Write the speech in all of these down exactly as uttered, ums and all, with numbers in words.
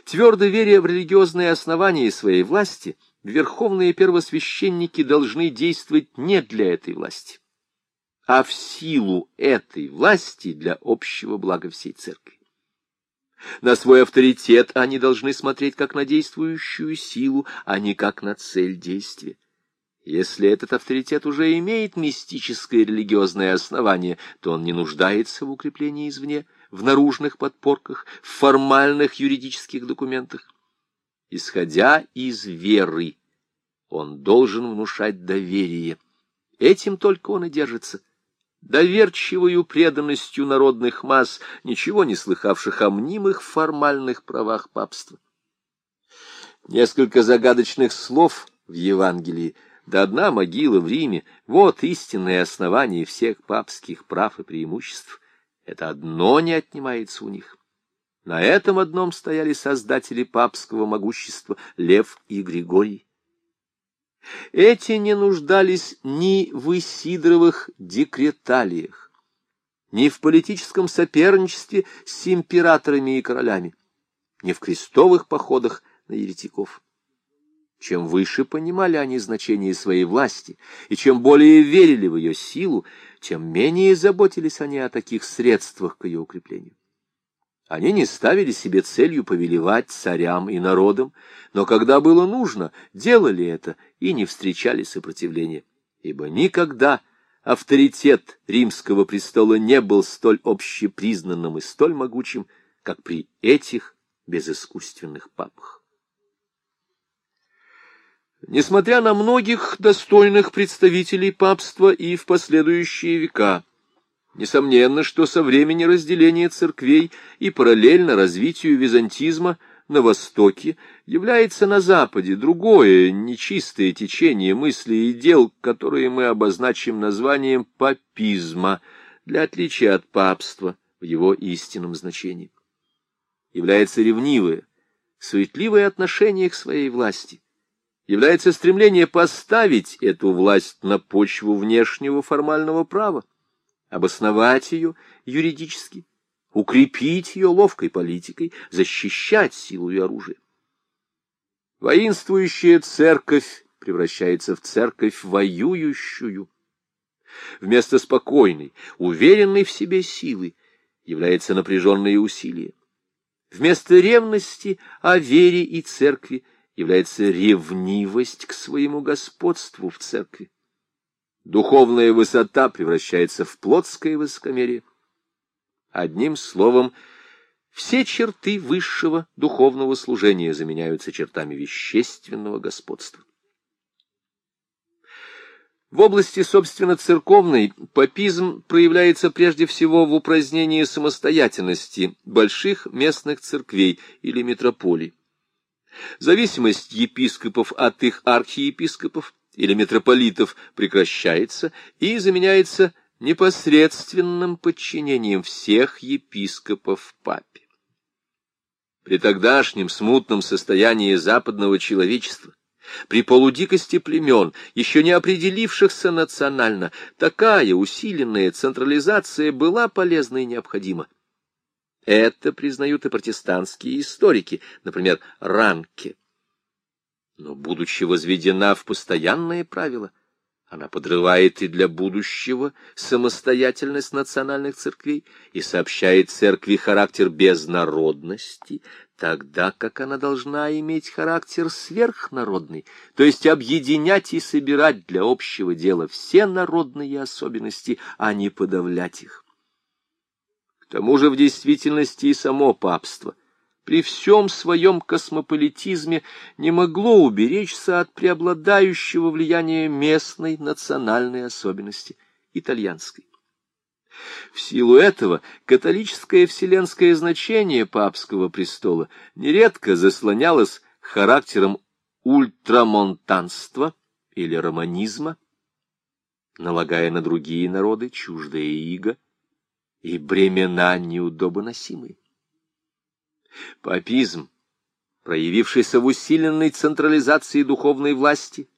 Твердо веря в религиозные основания своей власти, верховные первосвященники должны действовать не для этой власти, а в силу этой власти для общего блага всей церкви. На свой авторитет они должны смотреть как на действующую силу, а не как на цель действия. Если этот авторитет уже имеет мистическое религиозное основание, то он не нуждается в укреплении извне, в наружных подпорках, в формальных юридических документах. Исходя из веры, он должен внушать доверие. Этим только он и держится. Доверчивою преданностью народных масс, ничего не слыхавших о мнимых формальных правах папства. Несколько загадочных слов в Евангелии, да одна могила в Риме — вот истинное основание всех папских прав и преимуществ. Это одно не отнимается у них. На этом одном стояли создатели папского могущества Лев и Григорий. Эти не нуждались ни в Исидоровых декреталиях, ни в политическом соперничестве с императорами и королями, ни в крестовых походах на еретиков. Чем выше понимали они значение своей власти, и чем более верили в ее силу, тем менее заботились они о таких средствах к ее укреплению. Они не ставили себе целью повелевать царям и народам, но когда было нужно, делали это и не встречали сопротивления, ибо никогда авторитет римского престола не был столь общепризнанным и столь могучим, как при этих безыскусственных папах. Несмотря на многих достойных представителей папства и в последующие века, несомненно, что со времени разделения церквей и параллельно развитию византизма на Востоке является на Западе другое нечистое течение мыслей и дел, которые мы обозначим названием папизма, для отличия от папства в его истинном значении. Является ревнивое, суетливое отношение к своей власти, является стремление поставить эту власть на почву внешнего формального права, обосновать ее юридически, укрепить ее ловкой политикой, защищать силу и оружие. Воинствующая церковь превращается в церковь воюющую. Вместо спокойной, уверенной в себе силы является напряженное усилие. Вместо ревности о вере и церкви является ревнивость к своему господству в церкви. Духовная высота превращается в плотское высокомерие. Одним словом, все черты высшего духовного служения заменяются чертами вещественного господства. В области, собственно, церковной папизм проявляется прежде всего в упразднении самостоятельности больших местных церквей или митрополий. Зависимость епископов от их архиепископов или митрополитов прекращается и заменяется непосредственным подчинением всех епископов папе. При тогдашнем смутном состоянии западного человечества, при полудикости племен, еще не определившихся национально, такая усиленная централизация была полезна и необходима. Это признают и протестантские историки, например, Ранке. Но, будучи возведена в постоянные правила, она подрывает и для будущего самостоятельность национальных церквей и сообщает церкви характер безнародности, тогда как она должна иметь характер сверхнародный, то есть объединять и собирать для общего дела все народные особенности, а не подавлять их. К тому же в действительности и само папство при всем своем космополитизме не могло уберечься от преобладающего влияния местной национальной особенности, итальянской. В силу этого католическое вселенское значение папского престола нередко заслонялось характером ультрамонтанства или романизма, налагая на другие народы чуждое иго и бремена неудобоносимые. Папизм, проявившийся в усиленной централизации духовной власти,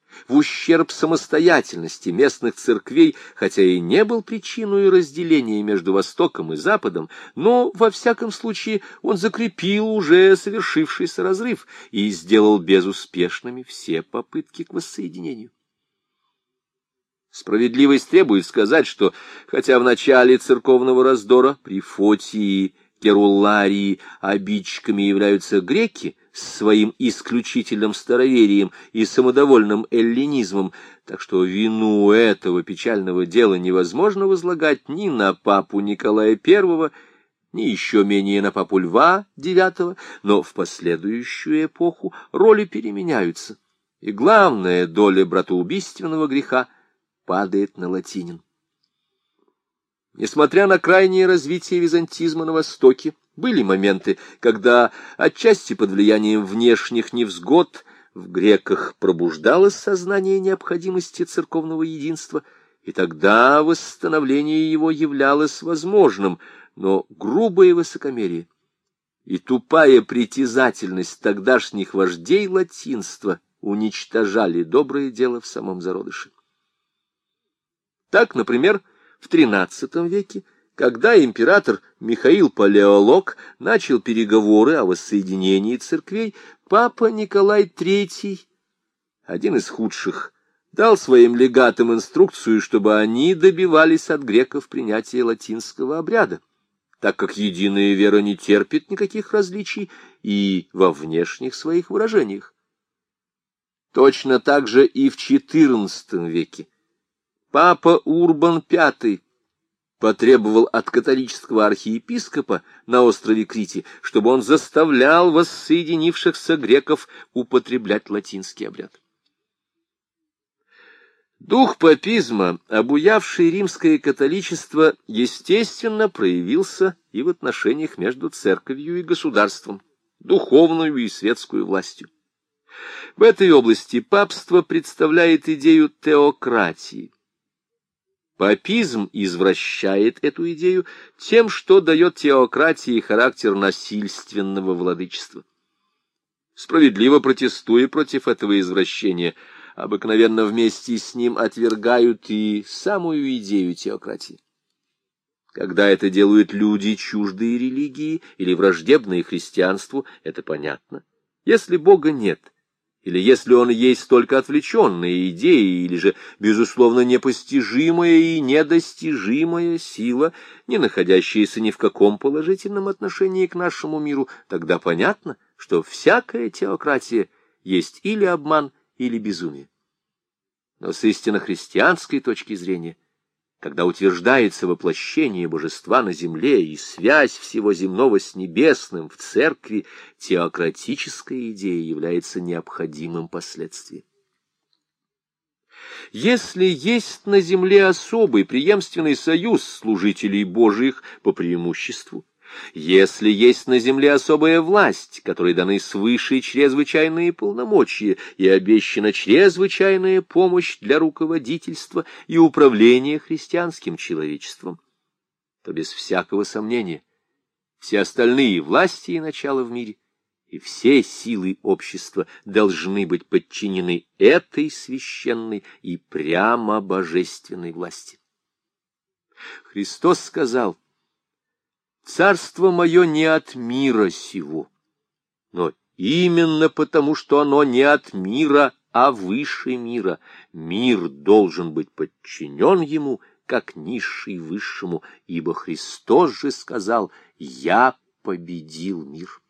в ущерб самостоятельности местных церквей, хотя и не был причиной разделения между Востоком и Западом, но, во всяком случае, он закрепил уже совершившийся разрыв и сделал безуспешными все попытки к воссоединению. Справедливость требует сказать, что, хотя в начале церковного раздора при Фотии, Керуларии обидчиками являются греки с своим исключительным староверием и самодовольным эллинизмом, так что вину этого печального дела невозможно возлагать ни на папу Николая Первого, ни еще менее на папу Льва Девятого, но в последующую эпоху роли переменяются, и главная доля братоубийственного греха падает на латинин. Несмотря на крайнее развитие византизма на Востоке, были моменты, когда, отчасти под влиянием внешних невзгод, в греках пробуждалось сознание необходимости церковного единства, и тогда восстановление его являлось возможным, но грубое высокомерие и тупая притязательность тогдашних вождей латинства уничтожали доброе дело в самом зародыше. Так, например, в тринадцатом веке, когда император Михаил Палеолог начал переговоры о воссоединении церквей, папа Николай Третий, один из худших, дал своим легатам инструкцию, чтобы они добивались от греков принятия латинского обряда, так как единая вера не терпит никаких различий и во внешних своих выражениях. Точно так же и в четырнадцатом веке папа Урбан Пятый потребовал от католического архиепископа на острове Крите, чтобы он заставлял воссоединившихся греков употреблять латинский обряд. Дух папизма, обуявший римское католичество, естественно проявился и в отношениях между церковью и государством, духовную и светскую властью. В этой области папство представляет идею теократии. Папизм извращает эту идею тем, что дает теократии характер насильственного владычества. Справедливо протестуя против этого извращения, обыкновенно вместе с ним отвергают и самую идею теократии. Когда это делают люди, чуждые религии или враждебные христианству, это понятно. Если Бога нет, или если он есть только отвлеченная идея, или же, безусловно, непостижимая и недостижимая сила, не находящаяся ни в каком положительном отношении к нашему миру, тогда понятно, что всякая теократия есть или обман, или безумие. Но с истинно христианской точки зрения, когда утверждается воплощение божества на земле и связь всего земного с небесным в церкви, теократическая идея является необходимым последствием. Если есть на земле особый преемственный союз служителей Божиих по преимуществу, если есть на земле особая власть, которой даны свыше чрезвычайные полномочия и обещана чрезвычайная помощь для руководительства и управления христианским человечеством, то без всякого сомнения все остальные власти и начала в мире и все силы общества должны быть подчинены этой священной и прямо божественной власти. Христос сказал: «Царство мое не от мира сего, но именно потому, что оно не от мира, а выше мира. Мир должен быть подчинен ему, как низший высшему, ибо Христос же сказал: я победил мир».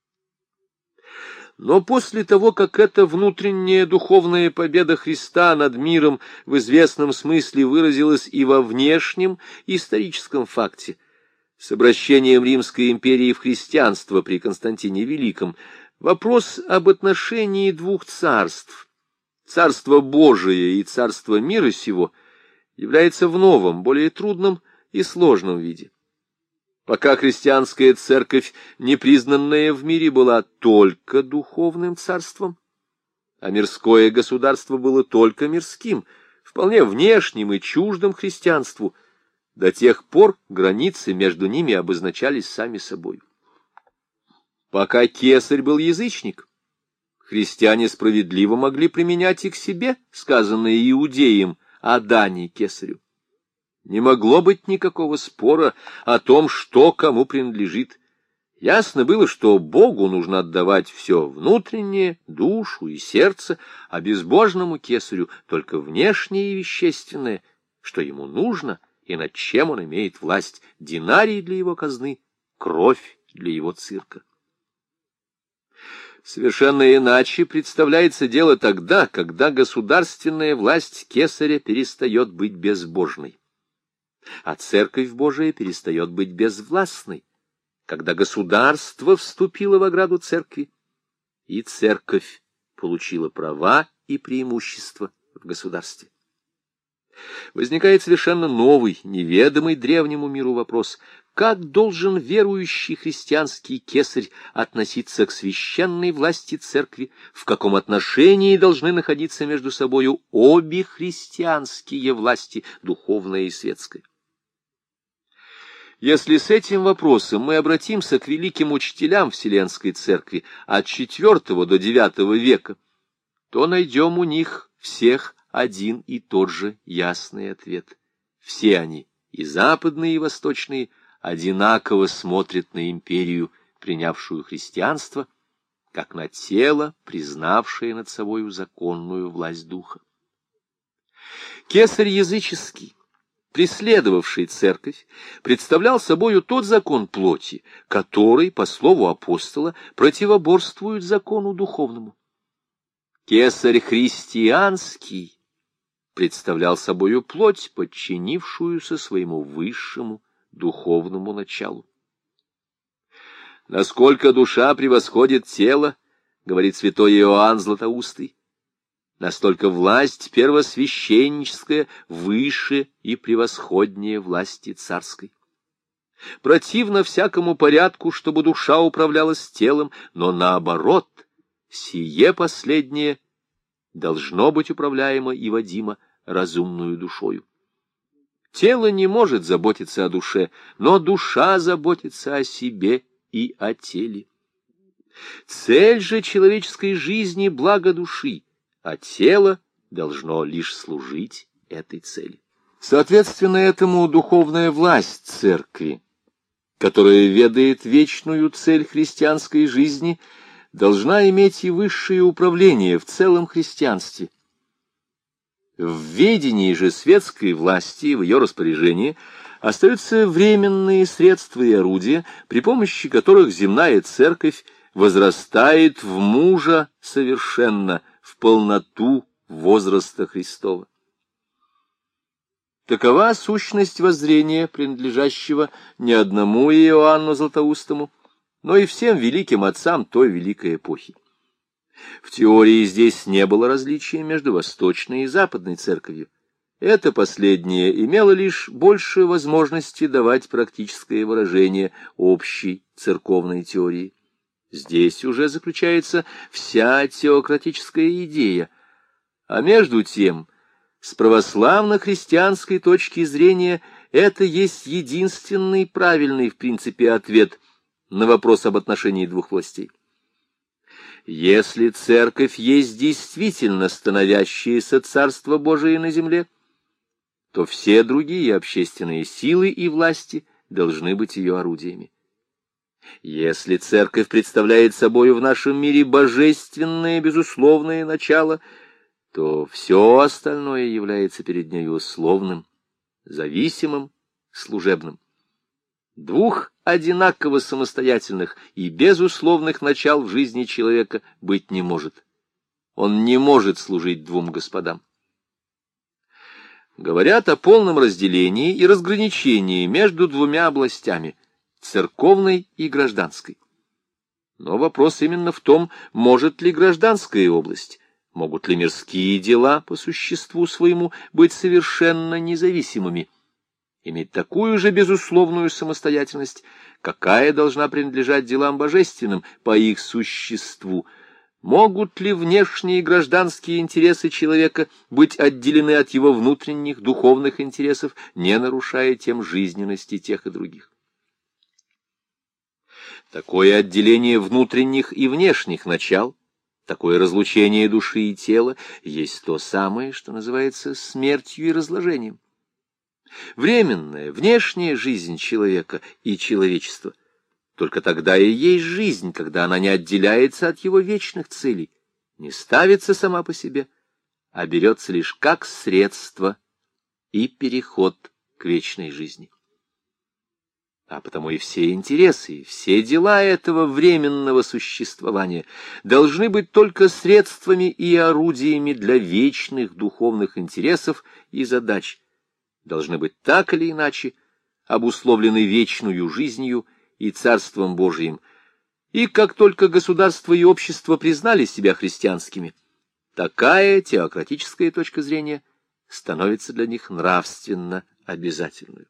Но после того, как эта внутренняя духовная победа Христа над миром в известном смысле выразилась и во внешнем историческом факте, с обращением Римской империи в христианство при Константине Великом, вопрос об отношении двух царств, царство Божие и царство мира сего, является в новом, более трудном и сложном виде. Пока христианская церковь, непризнанная в мире, была только духовным царством, а мирское государство было только мирским, вполне внешним и чуждым христианству, до тех пор границы между ними обозначались сами собой. Пока кесарь был язычник, Христиане справедливо могли применять и к себе сказанное иудеям о дани кесарю. Не могло быть никакого спора о том, что кому принадлежит. Ясно было, что Богу нужно отдавать все внутреннее, душу и сердце, а безбожному кесарю только внешнее и вещественное, что ему нужно и над чем он имеет власть: динарий для его казны, кровь для его цирка. Совершенно иначе представляется дело тогда, когда государственная власть кесаря перестает быть безбожной, а церковь Божия перестает быть безвластной, когда государство вступило в ограду церкви, и церковь получила права и преимущества в государстве. Возникает совершенно новый, неведомый древнему миру вопрос: как должен верующий христианский кесарь относиться к священной власти церкви, в каком отношении должны находиться между собою обе христианские власти, духовная и светская? Если с этим вопросом мы обратимся к великим учителям Вселенской Церкви от четвёртого до девятого века, то найдем у них всех один и тот же ясный ответ. Все они, и западные, и восточные, одинаково смотрят на империю, принявшую христианство, как на тело, признавшее над собою законную власть духа. Кесарь языческий, преследовавший церковь, представлял собою тот закон плоти, который, по слову апостола, противоборствует закону духовному. Кесарь христианский представлял собою плоть, подчинившуюся своему высшему духовному началу. Насколько душа превосходит тело, говорит святой Иоанн Златоустый, настолько власть первосвященническая выше и превосходнее власти царской. Противно всякому порядку, чтобы душа управлялась телом, но наоборот, сие последнее должно быть управляемо и водимо разумную душою. Тело не может заботиться о душе, но душа заботится о себе и о теле. Цель же человеческой жизни — благо души, а тело должно лишь служить этой цели. Соответственно этому духовная власть церкви, которая ведает вечную цель христианской жизни, должна иметь и высшее управление в целом христианстве. В ведении же светской власти, в ее распоряжении, остаются временные средства и орудия, при помощи которых земная церковь возрастает в мужа совершенно, в полноту возраста Христова. Такова сущность воззрения, принадлежащего не одному Иоанну Златоустому, но и всем великим отцам той великой эпохи. В теории здесь не было различия между восточной и западной церковью. Это последнее имело лишь больше возможности давать практическое выражение общей церковной теории. Здесь уже заключается вся теократическая идея. А между тем, с православно-христианской точки зрения, это есть единственный правильный в принципе ответ на вопрос об отношении двух властей. Если церковь есть действительно становящееся Царство Божие на земле, то все другие общественные силы и власти должны быть ее орудиями. Если церковь представляет собой в нашем мире божественное безусловное начало, то все остальное является перед нею условным, зависимым, служебным. Двух одинаково самостоятельных и безусловных начал в жизни человека быть не может. Он не может служить двум господам. Говорят о полном разделении и разграничении между двумя областями — церковной и гражданской. Но вопрос именно в том, может ли гражданская область, могут ли мирские дела по существу своему быть совершенно независимыми, иметь такую же безусловную самостоятельность, какая должна принадлежать делам божественным по их существу. Могут ли внешние гражданские интересы человека быть отделены от его внутренних духовных интересов, не нарушая тем жизненности тех и других? Такое отделение внутренних и внешних начал Такое разлучение души и тела есть то самое, что называется смертью и разложением. Временная, внешняя жизнь человека и человечества только тогда и есть жизнь, когда она не отделяется от его вечных целей, не ставится сама по себе, а берется лишь как средство и переход к вечной жизни. А потому и все интересы, и все дела этого временного существования должны быть только средствами и орудиями для вечных духовных интересов и задач, должны быть так или иначе обусловлены вечную жизнью и Царством Божиим. И как только государство и общество признали себя христианскими, такая теократическая точка зрения становится для них нравственно обязательной.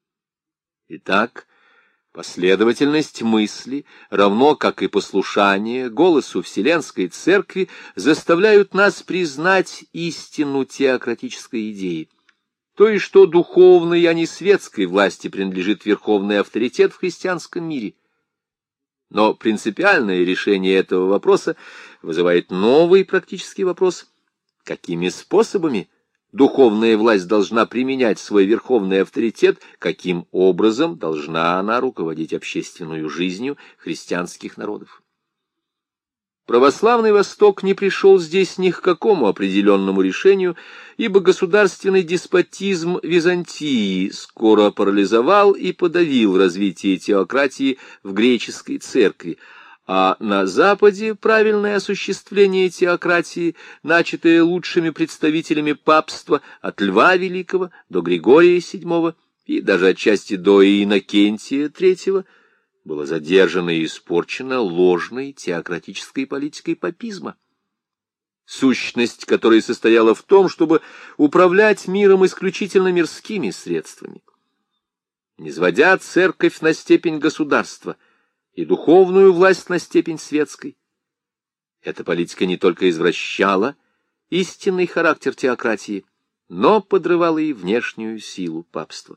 Итак, последовательность мысли, равно как и послушание голосу Вселенской Церкви, заставляют нас признать истину теократической идеи, то есть что духовной, а не светской власти принадлежит верховный авторитет в христианском мире. Но принципиальное решение этого вопроса вызывает новый практический вопрос: какими способами духовная власть должна применять свой верховный авторитет, каким образом должна она руководить общественной жизнью христианских народов? Православный Восток не пришел здесь ни к какому определенному решению, ибо государственный деспотизм Византии скоро парализовал и подавил развитие теократии в греческой церкви, а на Западе правильное осуществление теократии, начатое лучшими представителями папства от Льва Великого до Григория седьмого и даже отчасти до Иннокентия третьего, было задержано и испорчено ложной теократической политикой папизма, сущность которой состояла в том, чтобы управлять миром исключительно мирскими средствами. Низводя церковь на степень государства и духовную власть на степень светской, эта политика не только извращала истинный характер теократии, но подрывала и внешнюю силу папства.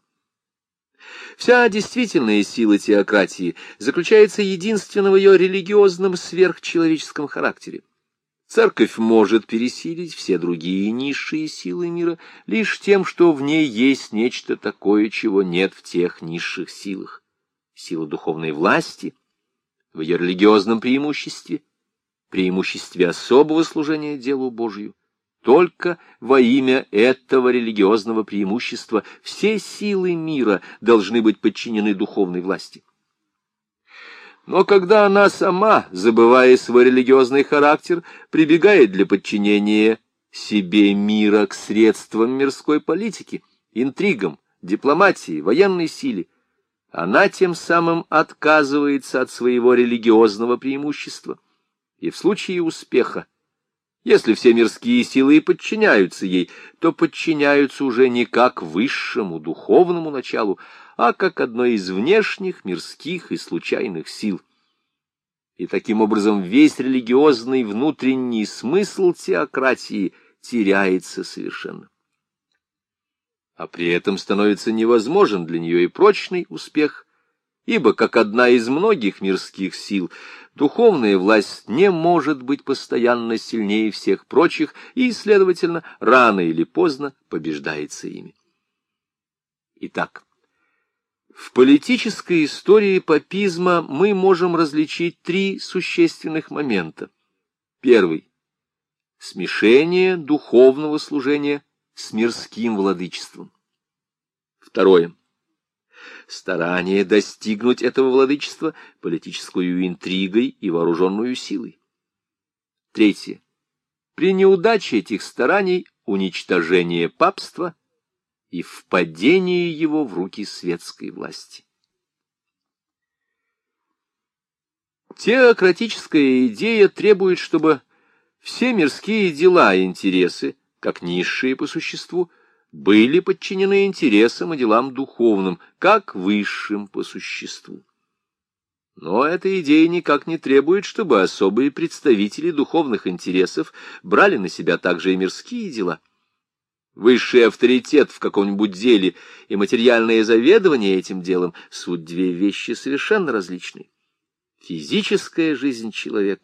Вся действительная сила теократии заключается единственно в ее религиозном сверхчеловеческом характере. Церковь может пересилить все другие низшие силы мира лишь тем, что в ней есть нечто такое, чего нет в тех низших силах. Сила духовной власти, в ее религиозном преимуществе, преимуществе особого служения делу Божию. Только во имя этого религиозного преимущества все силы мира должны быть подчинены духовной власти. Но когда она сама, забывая свой религиозный характер, прибегает для подчинения себе мира к средствам мирской политики, интригам, дипломатии, военной силе, она тем самым отказывается от своего религиозного преимущества. И в случае успеха, если все мирские силы и подчиняются ей, то подчиняются уже не как высшему духовному началу, а как одной из внешних мирских и случайных сил. И таким образом весь религиозный внутренний смысл теократии теряется совершенно. А при этом становится невозможен для нее и прочный успех, ибо, как одна из многих мирских сил, духовная власть не может быть постоянно сильнее всех прочих и, следовательно, рано или поздно побеждается ими. Итак, в политической истории папизма мы можем различить три существенных момента. Первый — смешение духовного служения с мирским владычеством. Второе — старание достигнуть этого владычества политическую интригой и вооруженную силой. Третье — при неудаче этих стараний уничтожение папства и впадение его в руки светской власти. Теократическая идея требует, чтобы все мирские дела и интересы, как низшие по существу, были подчинены интересам и делам духовным, как высшим по существу. Но эта идея никак не требует, чтобы особые представители духовных интересов брали на себя также и мирские дела. Высший авторитет в каком-нибудь деле и материальное заведование этим делом — суть две вещи совершенно различные. Физическая жизнь человека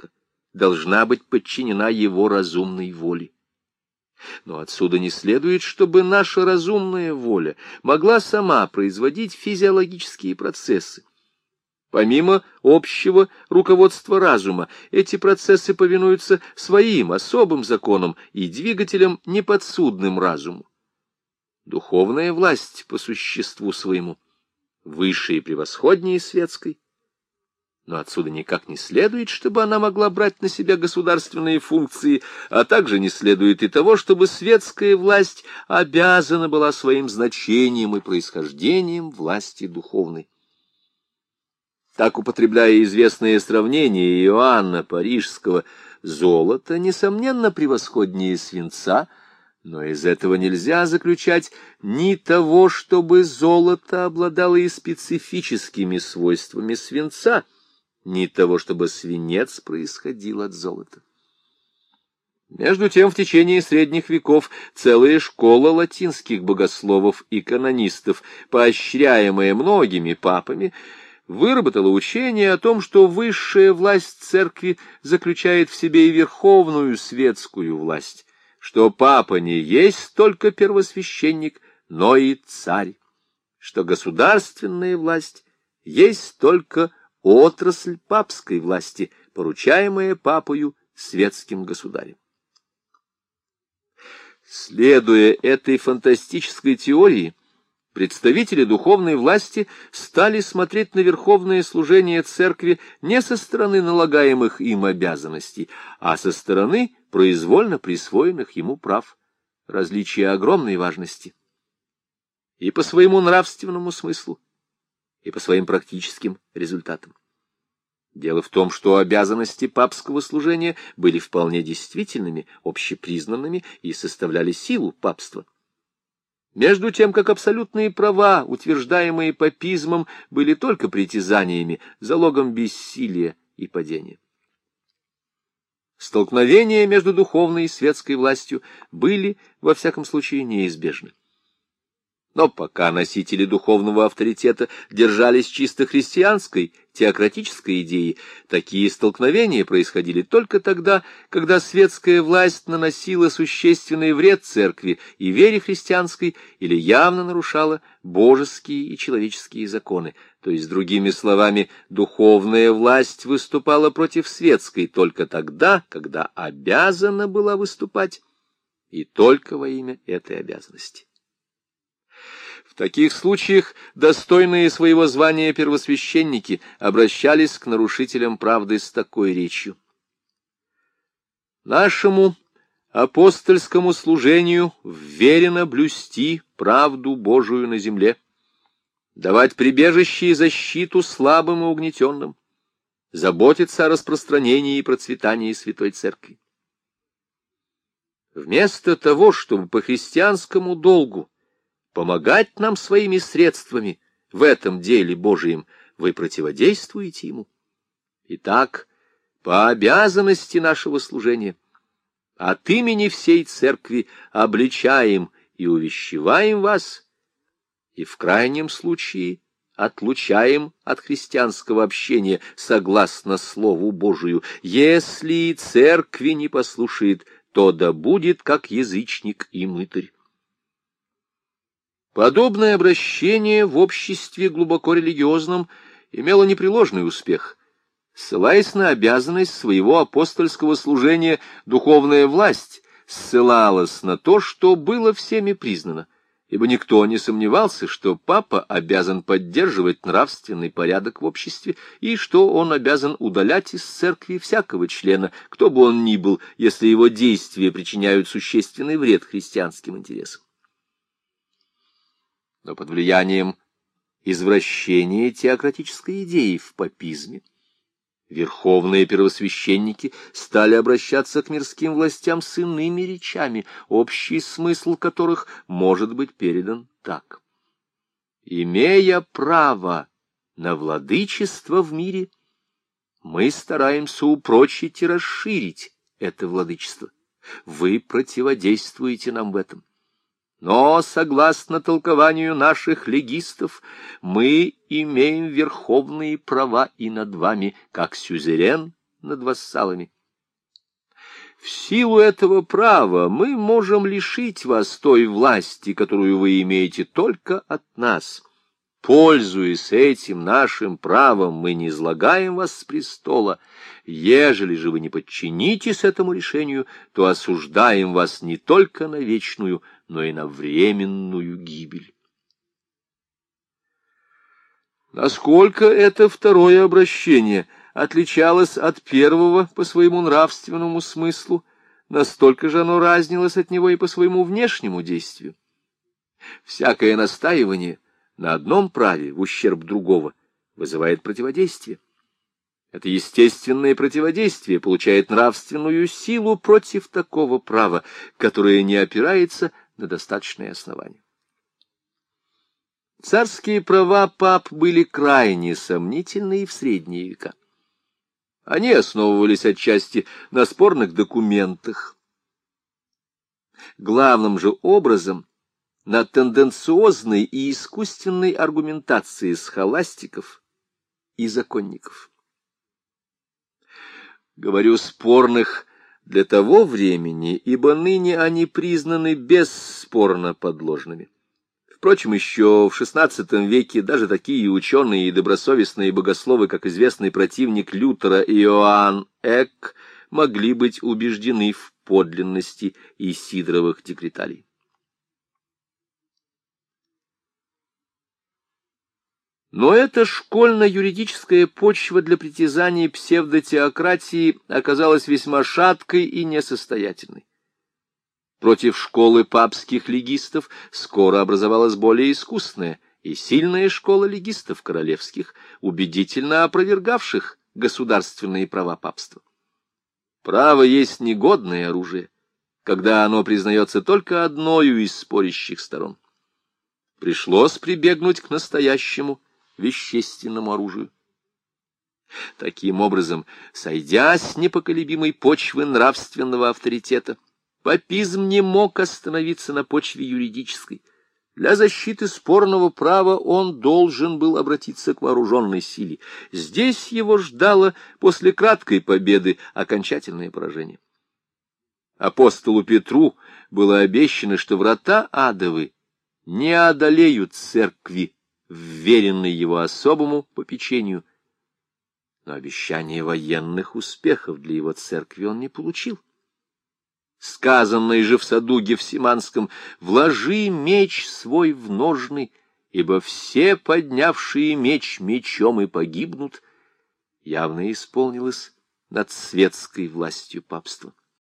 должна быть подчинена его разумной воле. Но отсюда не следует, чтобы наша разумная воля могла сама производить физиологические процессы. Помимо общего руководства разума, эти процессы повинуются своим особым законам и двигателям, неподсудным разуму. Духовная власть по существу своему выше и превосходнее светской, но отсюда никак не следует, чтобы она могла брать на себя государственные функции, а также не следует и того, чтобы светская власть обязана была своим значением и происхождением власти духовной. Так, употребляя известное сравнение Иоанна Парижского, золото, несомненно, превосходнее свинца, но из этого нельзя заключать ни того, чтобы золото обладало и специфическими свойствами свинца, ни того, чтобы свинец происходил от золота. Между тем, в течение средних веков целая школа латинских богословов и канонистов, поощряемая многими папами, выработала учение о том, что высшая власть церкви заключает в себе и верховную светскую власть, что папа не есть только первосвященник, но и царь, что государственная власть есть только отрасль папской власти, поручаемая папою светским государем. Следуя этой фантастической теории, представители духовной власти стали смотреть на верховное служение церкви не со стороны налагаемых им обязанностей, а со стороны произвольно присвоенных ему прав, различия огромной важности и по своему нравственнему смыслу, и по своим практическим результатам. Дело в том, что обязанности папского служения были вполне действительными, общепризнанными и составляли силу папства. Между тем, как абсолютные права, утверждаемые папизмом, были только притязаниями, залогом бессилия и падения. Столкновения между духовной и светской властью были, во всяком случае, неизбежны. Но пока носители духовного авторитета держались чисто христианской, теократической идеи, такие столкновения происходили только тогда, когда светская власть наносила существенный вред церкви и вере христианской или явно нарушала божеские и человеческие законы. То есть, другими словами, духовная власть выступала против светской только тогда, когда обязана была выступать, и только во имя этой обязанности. В таких случаях достойные своего звания первосвященники обращались к нарушителям правды с такой речью: «Нашему апостольскому служению вверено блюсти правду Божию на земле, давать прибежище и защиту слабым и угнетенным, заботиться о распространении и процветании Святой Церкви. Вместо того, чтобы по христианскому долгу помогать нам своими средствами в этом деле Божием, вы противодействуете ему. Итак, по обязанности нашего служения от имени всей Церкви обличаем и увещеваем вас, и в крайнем случае отлучаем от христианского общения согласно Слову Божию. Если Церкви не послушает, то да будет как язычник и мытарь». Подобное обращение в обществе глубоко религиозном имело непреложный успех. Ссылаясь на обязанность своего апостольского служения, духовная власть ссылалась на то, что было всеми признано, ибо никто не сомневался, что папа обязан поддерживать нравственный порядок в обществе и что он обязан удалять из церкви всякого члена, кто бы он ни был, если его действия причиняют существенный вред христианским интересам. Но под влиянием извращения теократической идеи в папизме верховные первосвященники стали обращаться к мирским властям с иными речами, общий смысл которых может быть передан так: «Имея право на владычество в мире, мы стараемся упрочить и расширить это владычество. Вы противодействуете нам в этом. Но, согласно толкованию наших легистов, мы имеем верховные права и над вами, как сюзерен над вассалами. В силу этого права мы можем лишить вас той власти, которую вы имеете только от нас. Пользуясь этим нашим правом, мы не излагаем вас с престола. Ежели же вы не подчинитесь этому решению, то осуждаем вас не только на вечную, но и на временную гибель. Насколько это второе обращение отличалось от первого по своему нравственному смыслу, настолько же оно разнилось от него и по своему внешнему действию. Всякое настаивание на одном праве в ущерб другого вызывает противодействие. Это естественное противодействие получает нравственную силу против такого права, которое не опирается на достаточное основание. Царские права пап были крайне сомнительны и в средние века. Они основывались отчасти на спорных документах. Главным же образом на тенденциозной и искусственной аргументации схоластиков и законников. Говорю спорных для того времени, ибо ныне они признаны бесспорно подложными. Впрочем, еще в шестнадцатом веке даже такие ученые и добросовестные богословы, как известный противник Лютера Иоанн Эк, могли быть убеждены в подлинности Исидоровых декреталий. Но эта школьно-юридическая почва для притязаний псевдотеократии оказалась весьма шаткой и несостоятельной. Против школы папских легистов скоро образовалась более искусная и сильная школа легистов королевских, убедительно опровергавших государственные права папства. Право есть негодное оружие, когда оно признается только одною из спорящих сторон. Пришлось прибегнуть к настоящему вещественному оружию. Таким образом, сойдя с непоколебимой почвы нравственного авторитета, папизм не мог остановиться на почве юридической. Для защиты спорного права он должен был обратиться к вооруженной силе. Здесь его ждало после краткой победы окончательное поражение. Апостолу Петру было обещано, что врата адовы не одолеют церкви, вверенной его особому попечению. Но обещание военных успехов для его церкви он не получил. Сказанное же в саду Гефсиманском: «Вложи меч свой в ножны, ибо все поднявшие меч мечом и погибнут», явно исполнилось над светской властью папства.